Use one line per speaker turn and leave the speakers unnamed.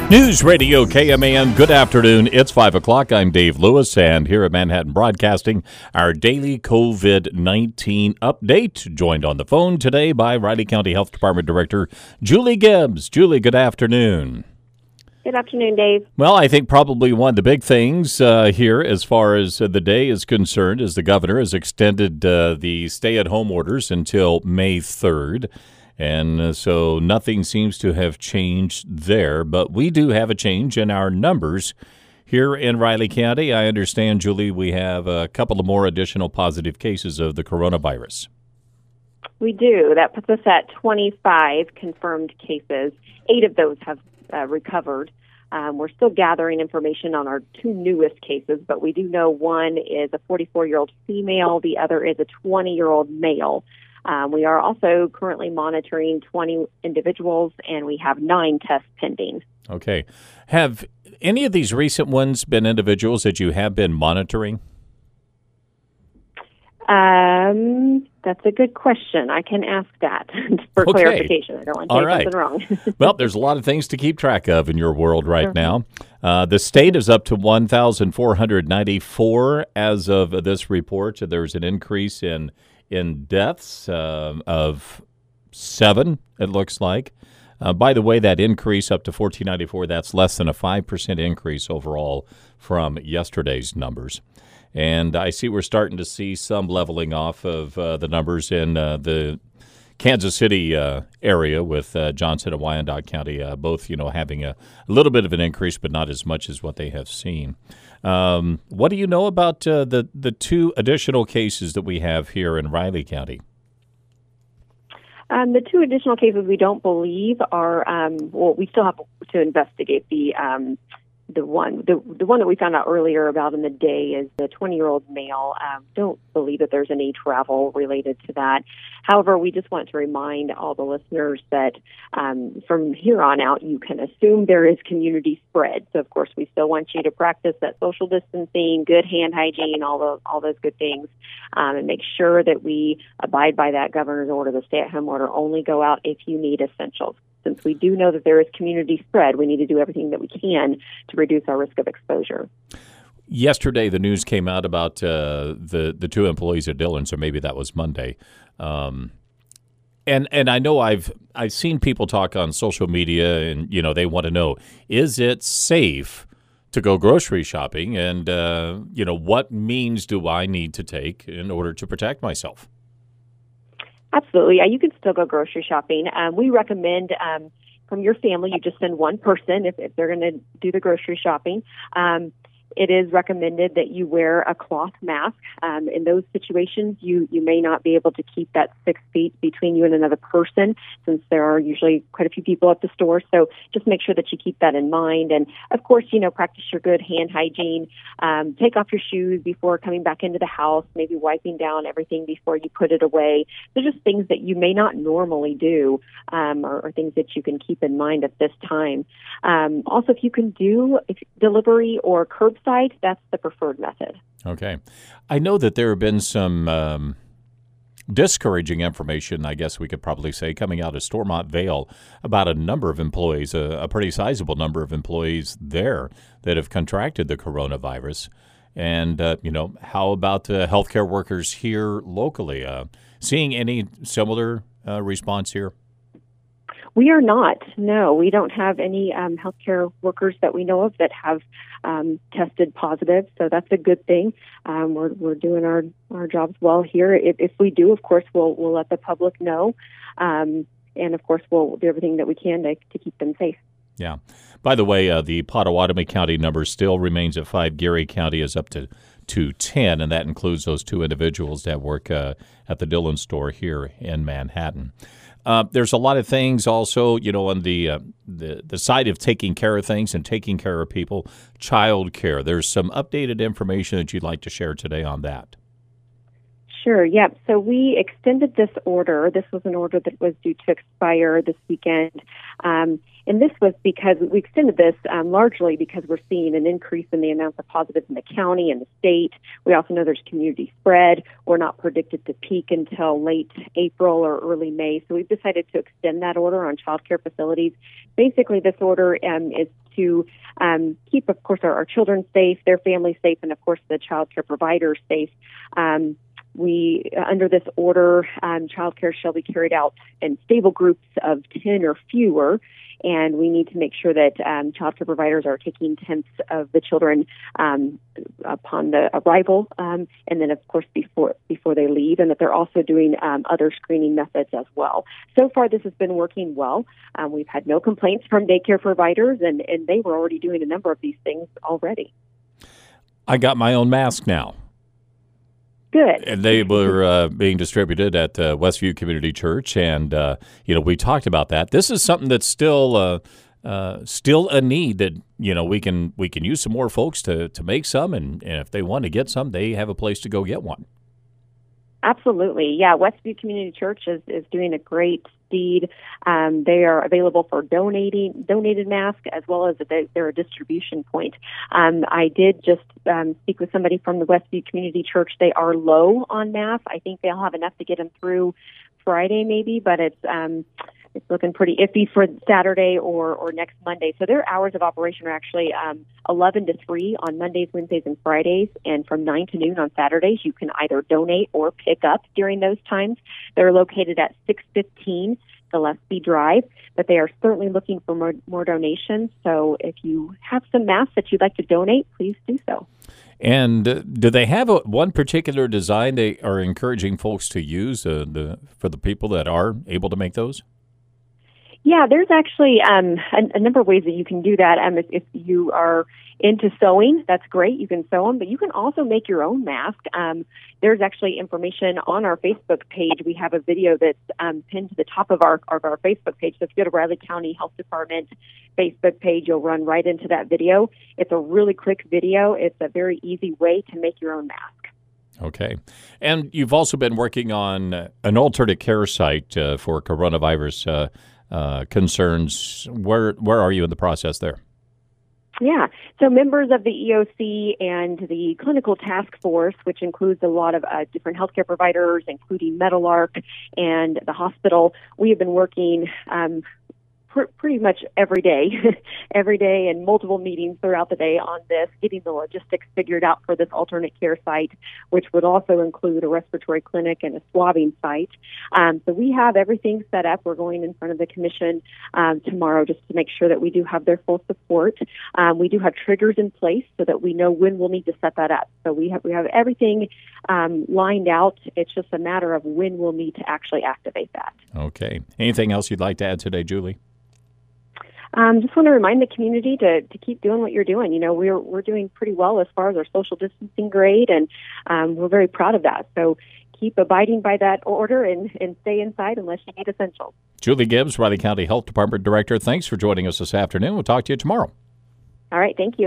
News Radio KMAN, good afternoon. It's 5 o'clock. I'm Dave Lewis, and here at Manhattan Broadcasting, our daily COVID-19 update. Joined on the phone today by Riley County Health Department Director Julie Gibbs. Julie, good afternoon.
Good afternoon, Dave.
Well, I think probably one of the big things here as far as the day is concerned is the governor has extended the stay-at-home orders until May 3rd. And so nothing seems to have changed there, but we do have a change in our numbers here in Riley County. I understand, Julie, we have a couple of more additional positive cases of the coronavirus.
We do. That puts us at 25 confirmed cases. 8 of those have recovered. We're still gathering information on our 2 newest cases, but we do know one is a 44-year-old female, the other is a 20-year-old male. We are also currently monitoring 20 individuals, and we have 9 tests pending.
Okay. Have any of these recent ones been individuals that you have been monitoring?
That's a good question. I can ask that for clarification. I don't want to say something wrong.
Well, there's a lot of things to keep track of in your world right now. The state is up to 1,494 as of this report. There's an increase in deaths of 7, it looks like. By the way, that increase up to 1,494, that's less than a 5% increase overall from yesterday's numbers. And I see we're starting to see some leveling off of the numbers in the Kansas City area with Johnson and Wyandotte County, both having a little bit of an increase, but not as much as what they have seen. What do you know about the 2 additional cases that we have here in Riley County?
The 2 additional cases we don't believe are, we still have to investigate the one that we found out earlier about in the day is the 20-year-old male. Don't believe that there's any travel related to that. However, we just want to remind all the listeners that from here on out, you can assume there is community spread. So, of course, we still want you to practice that social distancing, good hand hygiene, all those good things, and make sure that we abide by that governor's order, the stay-at-home order. Only go out if you need essentials. Since we do know that there is community spread, we need to do everything that we can to reduce our risk of exposure.
Yesterday, the news came out about the 2 employees at Dillon, so maybe that was Monday. And I know I've seen people talk on social media, and they want to know, is it safe to go grocery shopping, and what means do I need to take in order to protect myself?
Absolutely. You can still go grocery shopping. We recommend from your family, you just send one person if they're going to do the grocery shopping. It is recommended that you wear a cloth mask. In those situations, you may not be able to keep that 6 feet between you and another person, since there are usually quite a few people at the store. So just make sure that you keep that in mind. And, of course, practice your good hand hygiene. Take off your shoes before coming back into the house, maybe wiping down everything before you put it away. They're just things that you may not normally do, or things that you can keep in mind at this time. Also, if you can do delivery or curbside, that's the preferred method.
Okay. I know that there have been some discouraging information, I guess we could probably say, coming out of Stormont Vail about a number of employees, a pretty sizable number of employees there that have contracted the coronavirus. And, how about the healthcare workers here locally? Seeing any similar response here?
We are not. No, we don't have any healthcare workers that we know of that have tested positive. So that's a good thing. We're doing our jobs well here. If we do, of course, we'll let the public know. And of course, we'll do everything that we can to keep them safe.
Yeah. By the way, the Pottawatomie County number still remains at 5. Geary County is up to 10, and that includes those 2 individuals that work at the Dillon store here in Manhattan. There's a lot of things also, on the side of taking care of things and taking care of people, child care. There's some updated information that you'd like to share today on that.
Sure, yep. So we extended this order. This was an order that was due to expire this weekend. And this was because we extended this largely because we're seeing an increase in the amount of positives in the county and the state. We also know there's community spread. We're not predicted to peak until late April or early May. So we've decided to extend that order on child care facilities. Basically, this order is to keep, of course, our children safe, their families safe, and, of course, the child care providers safe. Under this order, child care shall be carried out in stable groups of 10 or fewer, and we need to make sure that child care providers are taking tenths of the children upon the arrival, and then, of course, before they leave, and that they're also doing other screening methods as well. So far, this has been working well. We've had no complaints from daycare providers, and they were already doing a number of these things already.
I got my own mask now.
Good.
And they were being distributed at Westview Community Church, and we talked about that. This is something that's still a need that we can use some more folks to make some, and if they want to get some, they have a place to go get one.
Absolutely, yeah. Westview Community Church is doing a great deed. They are available for donated masks, as well as they're a distribution point. I did just speak with somebody from the Westview Community Church. They are low on masks. I think they'll have enough to get them through Friday, maybe, but it's looking pretty iffy for Saturday or next Monday. So their hours of operation are actually 11 to 3 on Mondays, Wednesdays, and Fridays, and from 9 to noon on Saturdays. You can either donate or pick up during those times. They're located at 615 Gillespie Drive, but they are certainly looking for more donations. So if you have some masks that you'd like to donate, please do so.
And do they have one particular design they are encouraging folks to use for the people that are able to make those?
Yeah, there's actually a number of ways that you can do that. If you are into sewing, that's great. You can sew them, but you can also make your own mask. There's actually information on our Facebook page. We have a video that's pinned to the top of our Facebook page. So if you go to Riley County Health Department Facebook page, you'll run right into that video. It's a really quick video. It's a very easy way to make your own mask.
Okay. And you've also been working on an alternate care site for coronavirus concerns. Where are you in the process there?
Yeah. So members of the EOC and the clinical task force, which includes a lot of different healthcare providers, including Meadowlark and the hospital, we have been working pretty much every day and multiple meetings throughout the day on this, getting the logistics figured out for this alternate care site, which would also include a respiratory clinic and a swabbing site. So we have everything set up. We're going in front of the commission tomorrow just to make sure that we do have their full support. We do have triggers in place so that we know when we'll need to set that up. So we have everything lined out. It's just a matter of when we'll need to actually activate that. Okay.
Anything else you'd like to add today, Julie?
Just want to remind the community to keep doing what you're doing. You know, we're doing pretty well as far as our social distancing grade, and we're very proud of that. So keep abiding by that order and stay inside unless you need essentials.
Julie Gibbs, Riley County Health Department Director, thanks for joining us this afternoon. We'll talk to you tomorrow.
All right, thank you.